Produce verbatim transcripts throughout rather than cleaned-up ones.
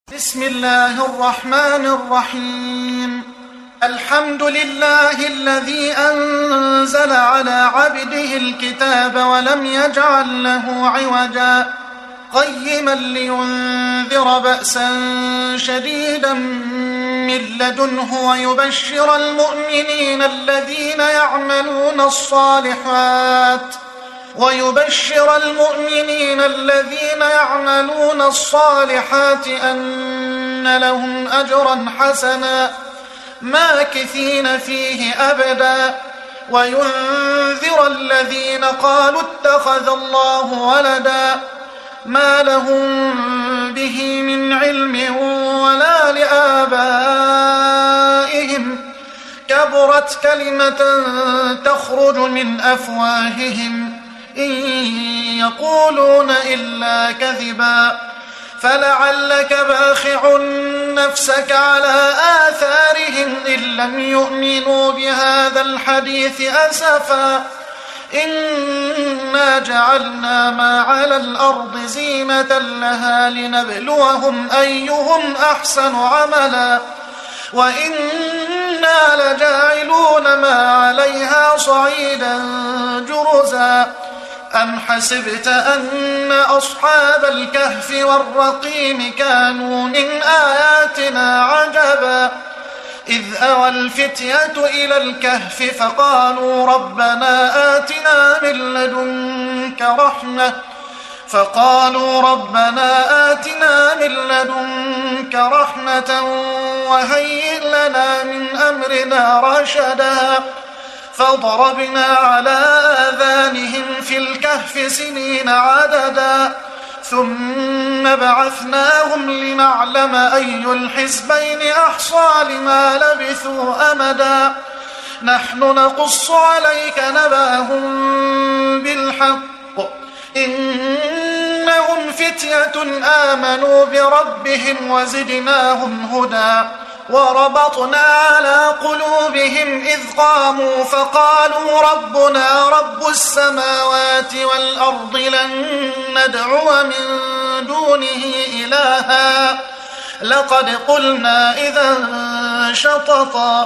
بسم الله الرحمن الرحيم. الحمد لله الذي أنزل على عبده الكتاب ولم يجعل له عوجا قيما لينذر بأسا شديدا من لدنه ويبشر المؤمنين الذين يعملون الصالحات ويبشر المؤمنين الذين يعملون الصالحات أن لهم أجرا حسنا ماكثين فيه أبدا وينذر الذين قالوا اتخذ الله ولدا ما لهم به من علم ولا لآبائهم كبرت كلمة تخرج من أفواههم إن يقولون إلا كذبا فلعلك باخع نفسك على آثارهم إن لم يؤمنوا بهذا الحديث أسفا إنا جعلنا ما على الأرض زينة لها لنبلوهم أيهم أحسن عملا وإنا لجاعلون ما عليها صعيدا جرزا أم حسبت أن أصحاب الكهف والرقيم كانوا من آياتنا عجبا إذ أوى الفتية إلى الكهف فقالوا ربنا آتنا من لدنك رحمة فقالوا ربنا آتنا من لدنك رحمة وهيئ لنا من أمرنا رشدا فضربنا على آذانهم في الكهف سنين عددا ثم بعثناهم لنعلم أي الحزبين أحصى لما لبثوا أمدا نحن نقص عليك نبأهم بالحق إنهم فتية آمنوا بربهم وزدناهم هدى وربطنا على قلوبهم إذ قاموا فقالوا ربنا رب السماوات والأرض لن ندعو من دونه إلها لقد قلنا إذا شططا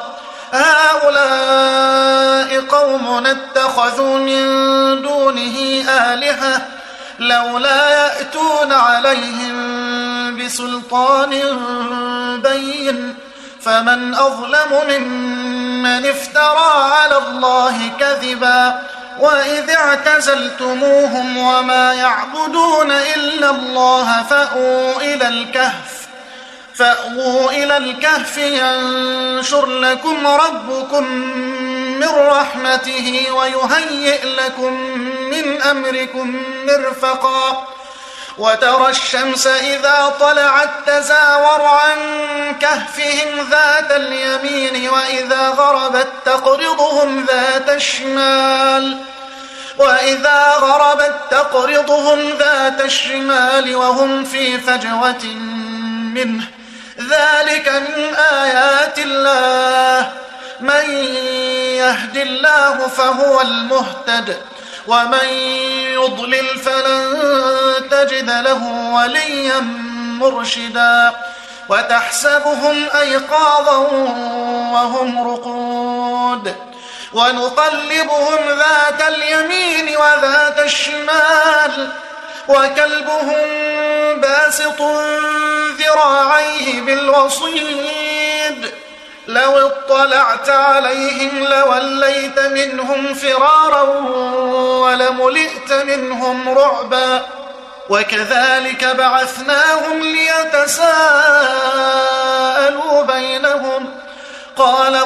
هؤلاء قوم اتخذوا من دونه آلهة لولا يأتون عليهم بسلطان بين فمن أظلم ممن افترى على الله كذبا وإذ اعتزلتموهم وما يعبدون إلا الله فأووا إلى الكهف فأووا إلى الكهف ينشر لكم ربكم من رحمته ويهيئ لكم من أمركم مرفقا وترى الشمس إذا طلعت تزاور عن كهفهم ذات اليمين وإذا غربت تقرضهم ذات الشمال وإذا غربت تقرضهم ذات الشمال وهم في فجوة منه ذلك من آيات الله من يهد الله فهو المهتد ومن يضلل فلن تجد له وليا مرشدا وتحسبهم أيقاظا وهم رقود ونقلبهم ذات اليمين وذات الشمال وكلبهم باسط ذراعيه بالوصيد لو اطلعت عليهم لوليت منهم فرارا ولملئت منهم رعبا وكذلك بعثناهم ليتساءلوا بينهم قال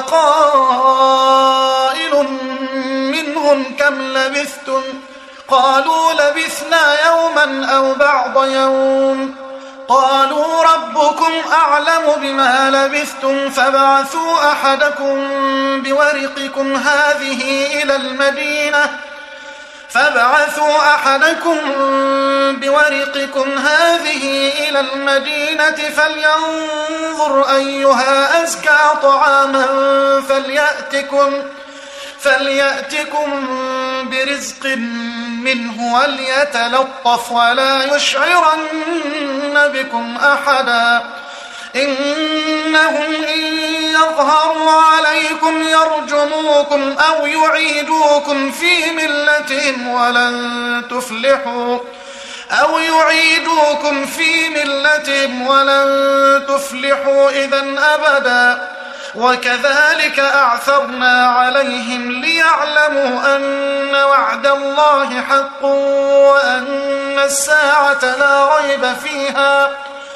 قائل منهم كم لبثتم قالوا لبثنا يوما أو بعض يوم قالوا ربكم أعلم بما لبثتم فابعثوا أحدكم بورقكم هذه إلى المدينة فابعثوا أحدكم بورقكم هذه إلى المدينة فلينظر أيها أزكى طعاما فليأتكم فليأتكم برزق منه وليتلطف ولا يشعرن بكم أحدا إنهم إن يظهروا عليكم يرجموكم أو يعيدوكم في ملتهم ولن تفلحوا أو يعيدوكم في ملتهم ولن تفلحوا إذن أبدا. وكذلك أعثرنا عليهم ليعلموا أن وعد الله حق وأن الساعة لا ريب فيها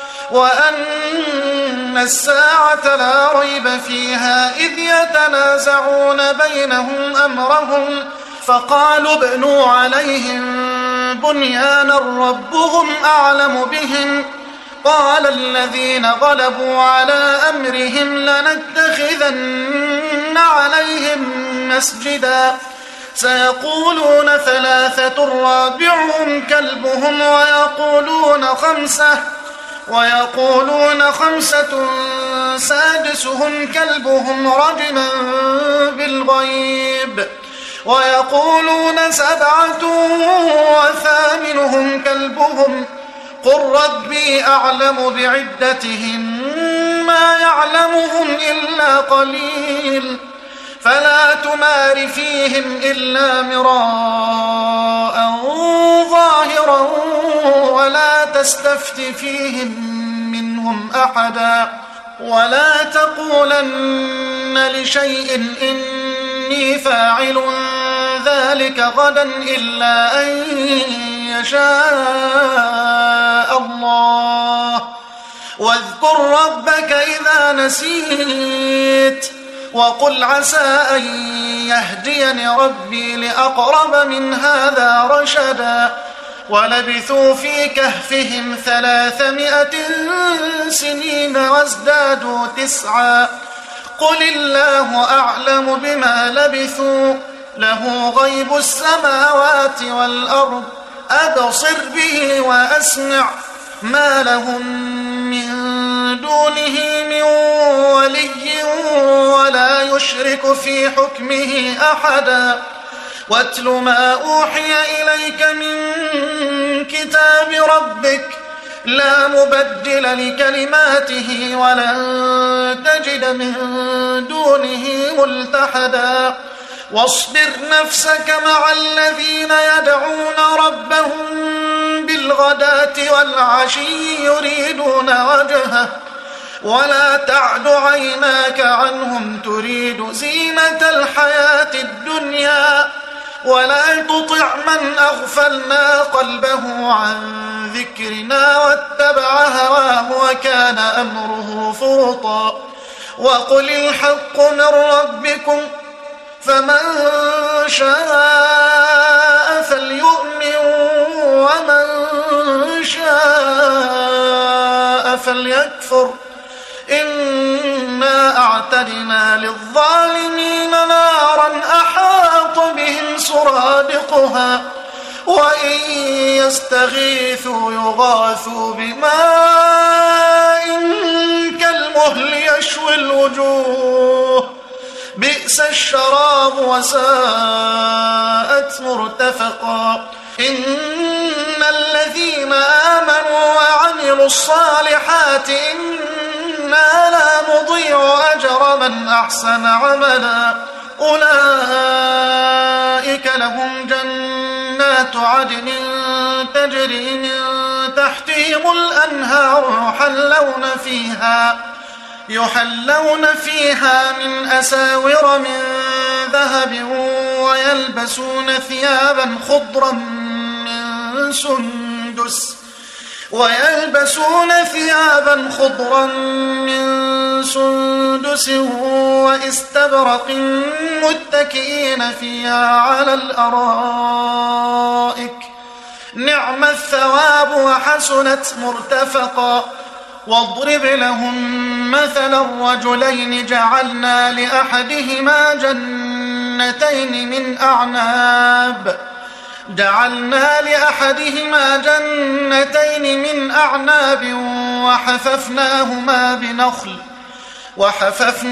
وأن الساعة لا ريب فيها إذ يتنازعون بينهم أمرهم فقالوا ابنوا عليهم بنيانا ربهم أعلم بهم قال الذين غلبوا على أمرهم لنتخذن عليهم مسجدا سيقولون ثلاثة رابعهم كلبهم ويقولون خمسة ويقولون خمسة سادسهم كلبهم رجما بالغيب ويقولون سبعة وثامنهم كلبهم قل ربي أعلم بعدتهم ما يعلمهم إلا قليل فلا تمار فيهم إلا مراء ظاهرا ولا تستفت فيهم منهم أحدا ولا تقولن لشيء إني فاعل ذلك غدا إلا أن يشاء الله واذكر ربك إذا نسيت وقل عسى أن يهديني ربي لأقرب من هذا رشدا ولبثوا في كهفهم ثلاثمائة سنين وازدادوا تسعا قل الله أعلم بما لبثوا له غيب السماوات والأرض أبصر به وأسمع ما لهم من دونه من ولي ولا يشرك في حكمه أحدا واتل ما أوحي إليك من كتاب ربك لا مبدل لكلماته ولن تجد من دونه ملتحدا واصبر نفسك مع الذين يدعون ربهم بالغداة والعشي يريدون وجهه ولا تعد عيناك عنهم تريد زينة الحياة الدنيا ولا تطع من أغفلنا قلبه عن ذكرنا واتبع هواه وكان أمره فرطا وقل الحق من ربكم فمن شاء فليؤمن ومن شاء فليكفر إنا أعتدنا للظالمين نارا أحاط بهم سرادقها وإن يستغيثوا يغاثوا بماء كالمهل يشوي الوجوه بئس الشراب وساءت مرتفقا إن الذين آمنوا وعملوا الصالحات إنا لا نضيع أجر من أحسن عملا أولئك لهم جنات عدن تجري من تحتهم الأنهار يحلون فيها يحلون فيها من أساور من ذهب ويلبسون ثيابا خضرا من سندس ويلبسون ثيابا خضرا من سندس واستبرق متكئين فيها على الأرائك نعم الثواب وحسنت مرتفقا واضرب لهم مثلا الرجلين جعلنا لأحدهما جنتين من أعناب جعلنا لأحدهما جنتين من أعناب وحففناهما بنخل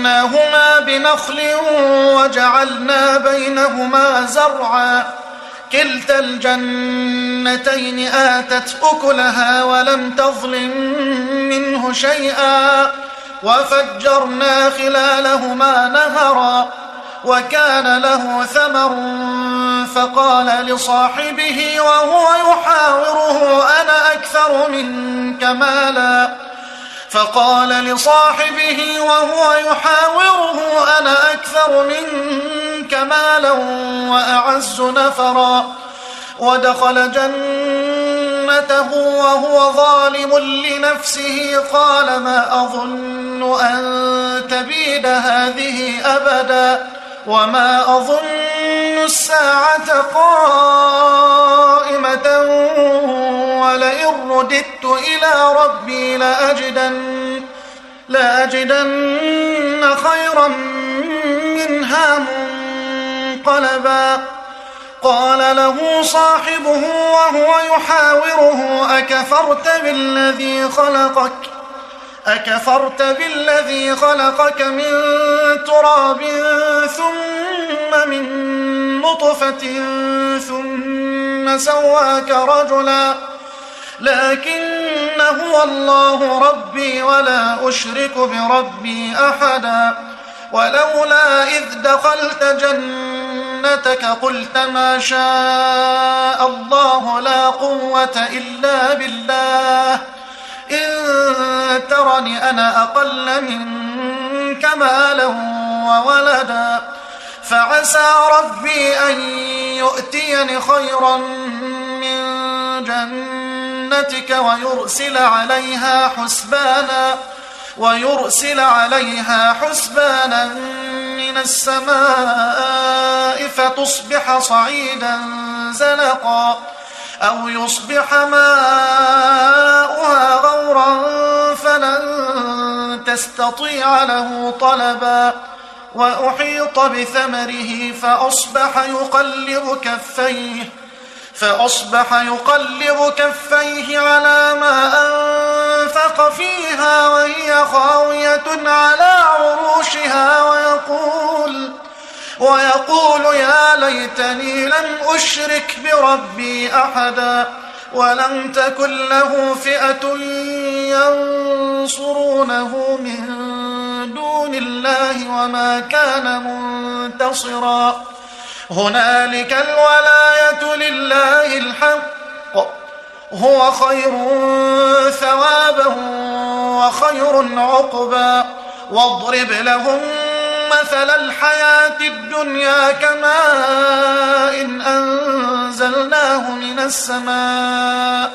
وحففناهما بنخل وجعلنا بينهما زرعا كلتا الجنتين آتت أكلها ولم تظلم منه شيئا وفجرنا خلالهما نهرا وكان له ثمر فقال لصاحبه وهو يحاوره أنا أكثر منك مالا فقال لصاحبه وهو يحاوره أنا أكثر منك مالا وأعز نفرا ودخل جنته وهو ظالم لنفسه قال ما أظن أن تبيد هذه أبدا وما أظن الساعة قائمة ولئن رددت إلى ربي لأجدن, لأجدن خيرا منها منقلبا قال له صاحبه وهو يحاوره أكفرت بالذي خلقك أكفرت بالذي خلقك من تراب ثم من نطفة ثم سواك رجلا لكن هو الله ربي ولا أشرك بربي أحدا ولولا إذ دخلت جنتك قلت ما شاء الله لا قوة إلا بالله إن ترني أنا أقل منك مالا وولدا فعسى ربي أن يؤتيني خيرا من جنتك ويرسل عليها حسبانا ويرسل عليها حسبانا من السماء فتصبح صعيدا زلقا أو يصبح ماؤها غورا فلن تستطيع له طلبا وأحيط بثمره فأصبح يقلب كفيه فأصبح يقلب كفيه على ما أنفق فيها وهي خاوية على عروشها ويقول ويقول يا ليتني لم أشرك بربي أحدا ولم تكن له فئة ينصرونه من دون الله وما كان منتصرا هنالك الولاية لله الحق هو خير ثوابا وخير عقبا واضرب لهم مثل الحياة الدنيا كماء إن أنزلناه من السماء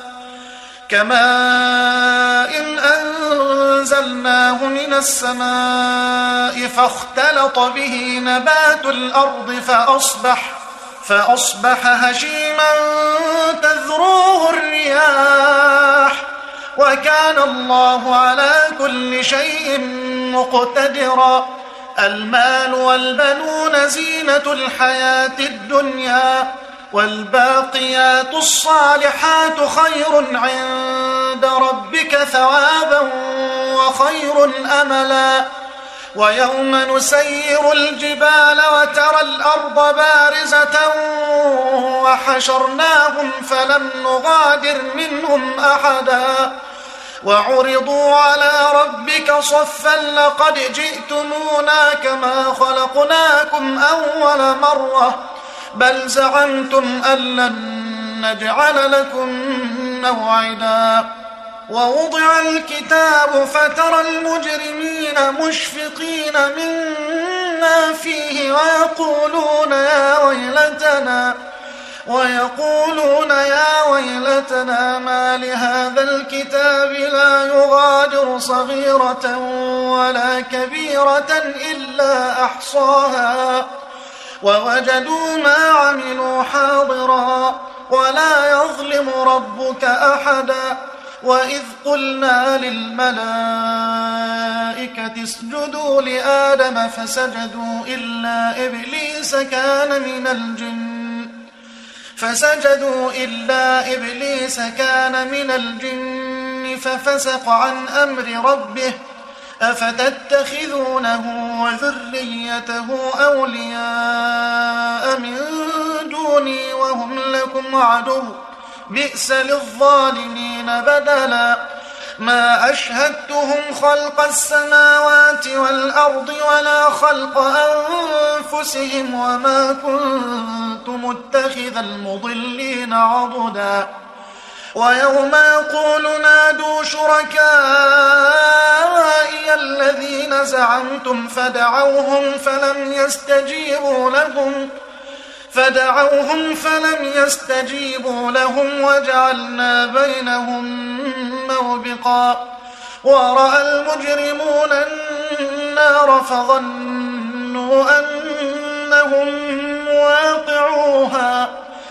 كماء إن أنزلناه من السماء فاختلط به نبات الأرض فأصبح فأصبح هشيما تذروه الرياح وكان الله على كل شيء مقتدرا المال والبنون زينة الحياة الدنيا والباقيات الصالحات خير عند ربك ثوابا وخير أملا ويوم نسير الجبال وترى الأرض بارزة وحشرناهم فلم نغادر منهم أحدا وعرضوا على ربك صفا لقد جئتمونا كما خلقناكم أول مرة بل زعمتم أن لن نجعل لكم موعدا ووضع الكتاب فترى المجرمين مشفقين مما فيه ويقولون يا ويلتنا ويقولون يا ويلتنا ما لهذا الكتاب لا يغادر صغيرة ولا كبيرة إلا أحصاها ووجدوا ما عملوا حاضرا ولا يظلم ربك أحدا وإذ قلنا للملائكة اسجدوا لآدم فسجدوا إلا إبليس كان من الجن فسجدوا إلا إبليس كان من الجن ففسق عن أمر ربه أفتتخذونه وذريته أولياء من دون دوني وهم لكم عدو بئس للظالمين بدلا ما أشهدتهم خلق السماوات والأرض ولا خلق أنفسهم وما كنت متخذ المضلين عضدا ويوم يقول نادوا شركائي الذين زعمتم فدعوهم فلم يستجيبوا لهم فدعوهم فلم يستجيبوا لهم وجعلنا بينهم موبقا ورأى المجرمون النار فظنوا أنهم مواقعوها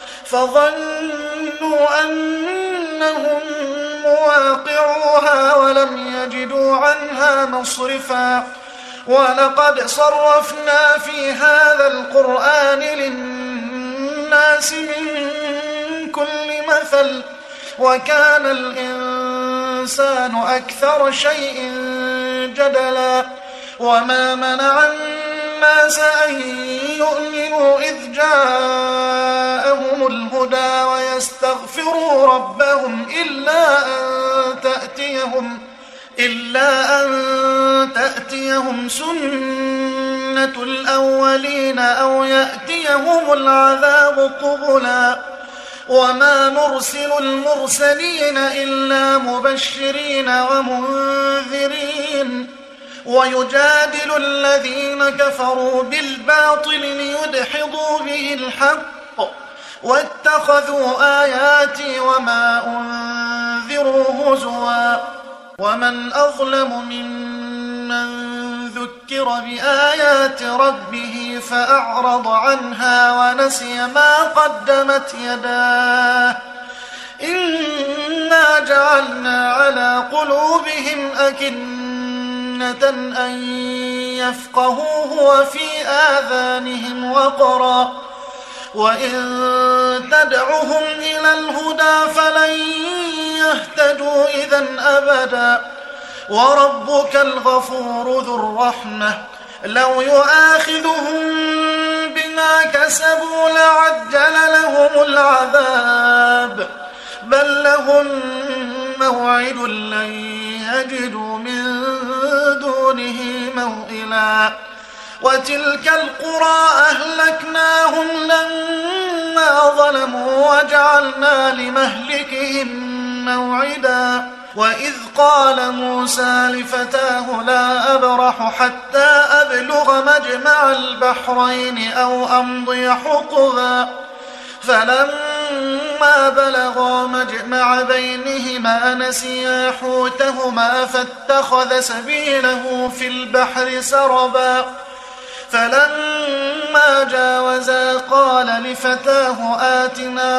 فظنوا أنهم مواقعوها ولم يجدوا عنها مصرفا ولقد صرفنا في هذا القرآن للناس من كل مثل وكان الإنسان أكثر شيء جدلا وما منع الناس أن يؤمنوا إذ جاءهم الهدى ويستغفروا ربهم إلا أن تأتيهم إلا أن تأتيهم سنة الأولين أو يأتيهم العذاب قبلا وما نرسل المرسلين إلا مبشرين ومنذرين ويجادل الذين كفروا بالباطل ليدحضوا به الحق واتخذوا آياتي وما أنذروا هزوا ومن أظلم ممن ذكر بآيات ربه فأعرض عنها ونسي ما قدمت يداه إنا جعلنا على قلوبهم أكنة أن يفقهوه وفي آذانهم وقرا وإن تدعهم إلى الهدى فلن يهتدوا إذن أبدا وربك الغفور ذو الرحمة لو يؤاخذهم بما كسبوا لعجل لهم العذاب بل لهم موعد لن يجدوا من دونه موئلا وتلك القرى أهلكناهم لما ظلموا وجعلنا لمهلكهم موعدا وإذ قال موسى لفتاه لا أبرح حتى أبلغ مجمع البحرين أو أمضي حقبا فلما بلغا مجمع بينهما نسيا حوتهما فاتخذ سبيله في البحر سربا فلما جاوزا قال لفتاه آتنا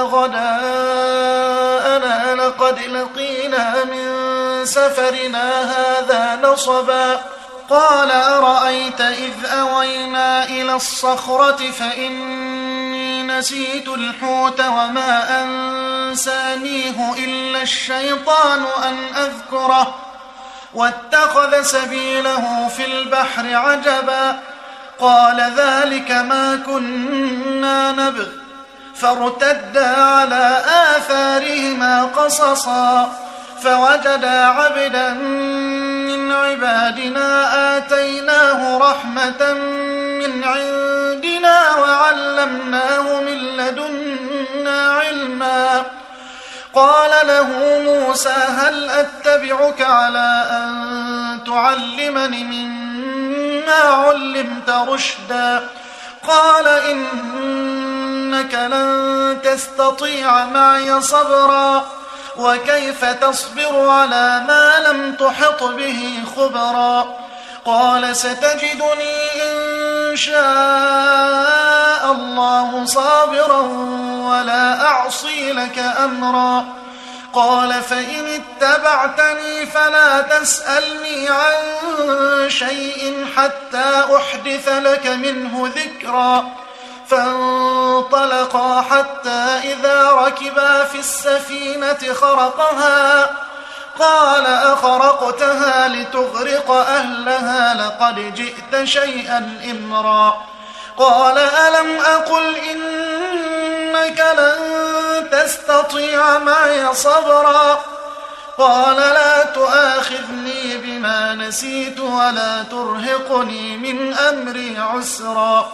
غداءنا لقد لقينا من سفرنا هذا نصبا قال أرأيت إذ أوينا إلى الصخرة فإني نسيت الحوت وما أنسانيه إلا الشيطان أن أذكره واتخذ سبيله في البحر عجبا قال ذلك ما كنا نبغ فارتدا على آثارهما قصصا فوجدا عبدا من عبادنا آتيناه رحمة من عندنا وعلمناه من لدنا علما قال له موسى هل أتبعك على أن تعلمني مما علمت رشدا قال إنك لن تستطيع معي صبرا وكيف تصبر على ما لم تحط به خبرا قال ستجدني إن شاء الله صابرا ولا أعصي لك أمرا قال فإن اتبعتني فلا تسألني عن شيء حتى أحدث لك منه ذكرا فانطلقا حتى إذا ركبا في السفينة خرقها قال أخرقتها لتغرق أهلها لقد جئت شيئا إمرا قال ألم أقل إن إنك لن تستطيع معي صبرا قال لا تؤاخذني بما نسيت ولا ترهقني من أمري عسرا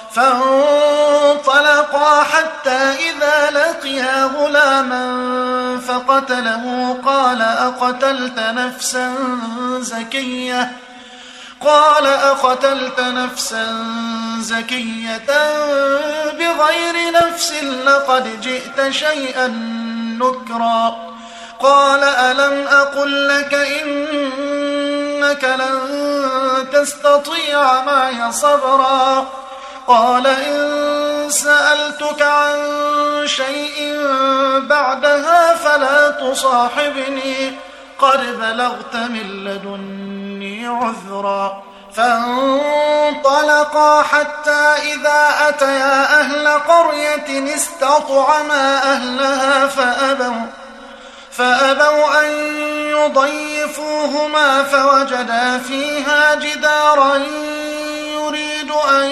فانطلقا حتى إذا لقيا غلاما فقتله قال أقتلت نفسا زكية قال أقتلت نفسا زكية بغير نفس لقد جئت شيئا نكرا قال ألم أقل لك إنك لن تستطيع معي صبرا قال إن سألتك عن شيء بعدها فلا تصاحبني قد بلغت من لدني عذرا فانطلقا حتى إذا أتيا أهل قرية استطعما أهلها فأبوا فأبوا أن يضيفوهما فوجدا فيها جدارا يريد أن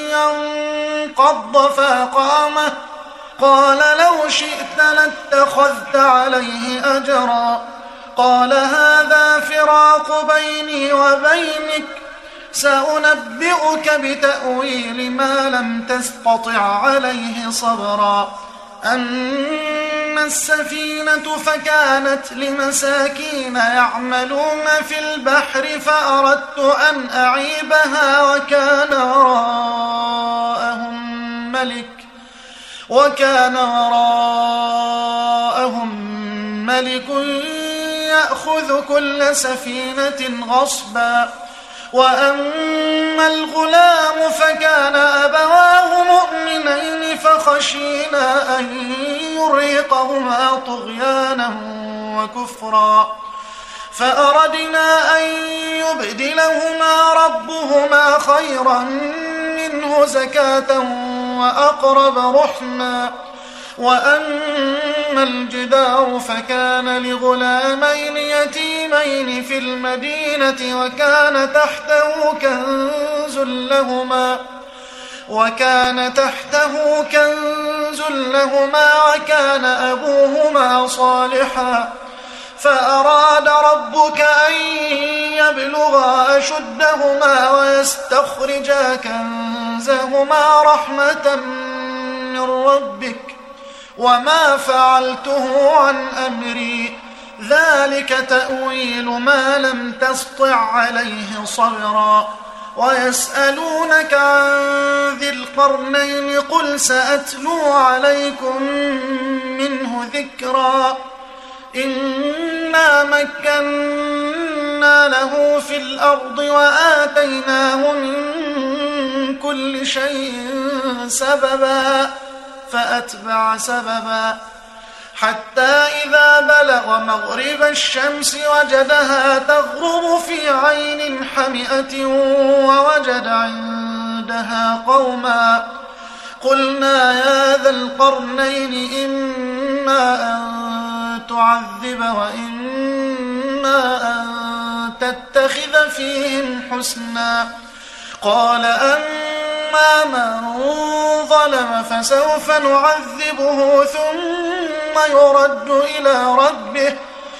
ينقض فأقامه قال لو شئت لاتخذت عليه أجرا قال هذا فراق بيني وبينك سأنبئك بتأويل ما لم تستطع عليه صبرا أما السفينة فكانت لمساكين يعملون في البحر فأردت أن أعيبها وكان وراءهم ملك وكان وراءهم ملك يأخذ كل سفينة غصبا وأما الغلام فكان أبواه مؤمنين فخشينا أن يرهقهما طغيانا وكفرا فأردنا أن يبدلهما ربهما خيرا منه زكاة وأقرب رحما وأما الجدار فكان لغلامين يتيمين في المدينة وكان تحته كنز لهما وكان تحته كنز لهما وكان أبوهما صالحا فأراد ربك أن يبلغا أشدهما ويستخرجا كنزهما رحمة من ربك وما فعلته عن أمري ذلك تأويل ما لم تسطع عليه صبرا ويسألونك عن ذي القرنين قل سأتلو عليكم منه ذكرا إنا مكنا له في الأرض وآتيناه من كل شيء سببا فأتبع سببا حتى إذا بلغ مغرب الشمس وجدها تغرب في عين حمئة ووجد عندها قوما قلنا يا ذا القرنين إما أن تعذب وإما أن تتخذ فيهم حسنا قال أما من ظلم فسوف نعذبه ثم يرد إلى ربه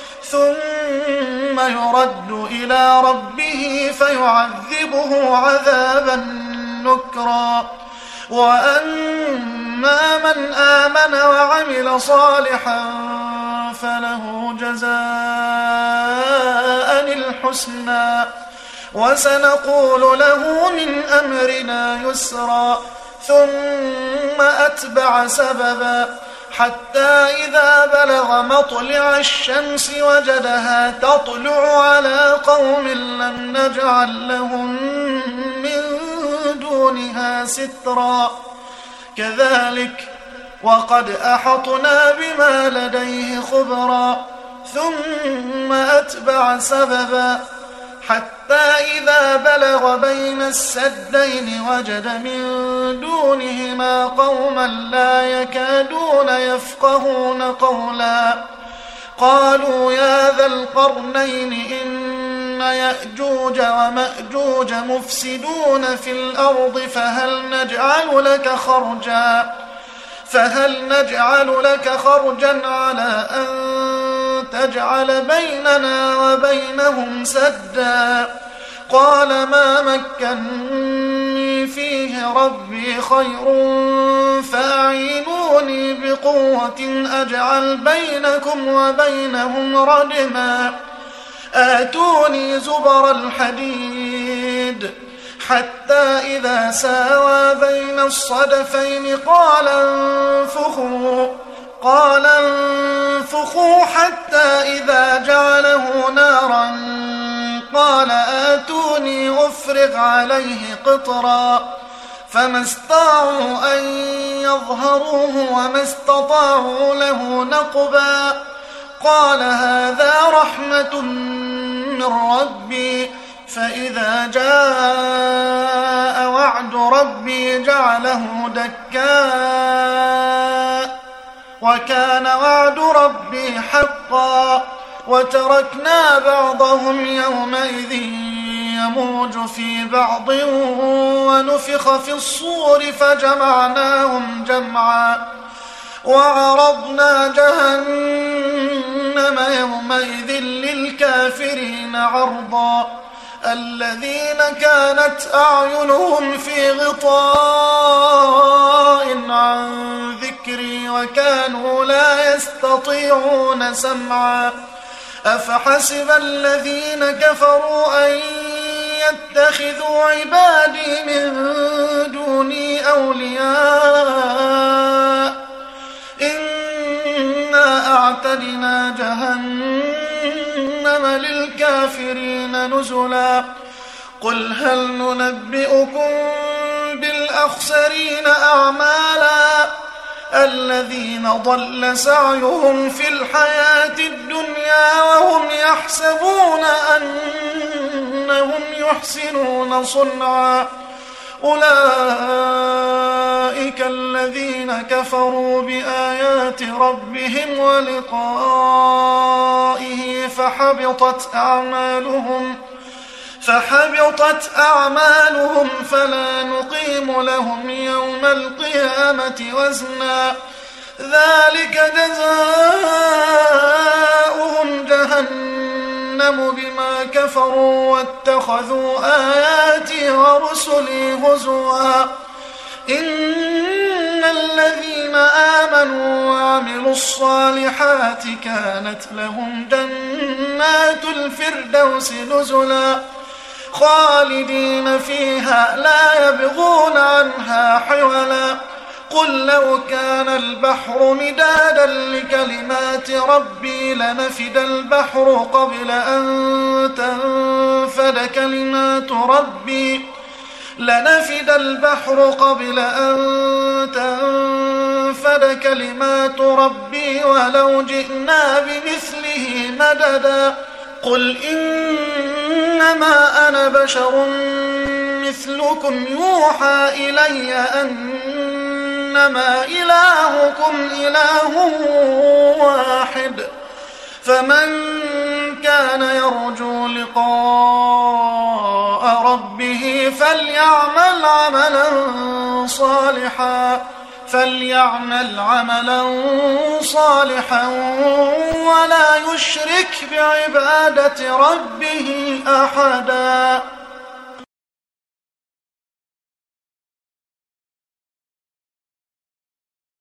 ثم يرد إلى ربه فيعذبه عذابا نكرا وأما من آمن وعمل صالحا فله جزاء الحسنى وسنقول له من أمرنا يسرا ثم أتبع سببا حتى إذا بلغ مطلع الشمس وجدها تطلع على قوم لم نجعل لهم من دونها سترا كذلك وقد أحطنا بما لديه خبرا ثم أتبع سببا حتى إذا بلغ بين السدين وجد من دونهما قوما لا يكادون يفقهون قولا قالوا يا ذا القرنين إن يأجوج ومأجوج مفسدون في الأرض فهل نجعل لك خرجا فهل نجعل لك خرجا على أن تجعل بيننا وبينهم سدا؟ قال ما مكنني فيه ربي خير فأعينوني بقوة أجعل بينكم وبينهم ردما آتوني زبر الحديد حتى إذا ساوى بين الصدفين قال انفخوا قال انفخوا حتى إذا جعله نارا قال آتوني أفرغ عليه قطرا فما استطاعوا أن يظهروه وما استطاعوا له نقبا قال هذا رحمة من ربي فإذا جاء وعد ربي جعله دكاء وكان وعد ربي حقا وتركنا بعضهم يومئذ يموج في بعض ونفخ في الصور فجمعناهم جمعا وعرضنا جهنم يومئذ للكافرين عرضا الذين كانت أعينهم في غطاء عن ذكري وكانوا لا يستطيعون سمعا أفحسب الذين كفروا أن يتخذوا عبادي من دوني أولياء إنا أعتدنا جهنم للكافرين نزلا قل هل ننبئكم بالأخسرين أعمالا الذين ضل سعيهم في الحياة الدنيا وهم يحسبون أنهم يحسنون صنعا أولئك الذين كفروا بآيات ربهم ولقائه فحبطت أعمالهم فحبطت أعمالهم فلا نقيم لهم يوم القيامة وزنا ذلك جزاؤهم جهنم بما كفروا واتخذوا آياتي ورسلي هزوا إن الذين آمنوا وعملوا الصالحات كانت لهم جنات الفردوس نزلا خالدين فيها لا يبغون عنها حولا قل لو كان البحر مدادا لكلمات ربي لنفد البحر قبل أن تنفد كلمات ربي لنفد البحر قبل أن تنفد كلمات ربي ولو جئنا بمثله مددا قل إنما أنا بشر مثلكم يوحى إلي أنما إلهكم إله واحد فمن كان يرجو لقاء ربه فليعمل عملا صالحا فليعمل عملا صالحا ولا يشرك بعبادة ربه أحدا.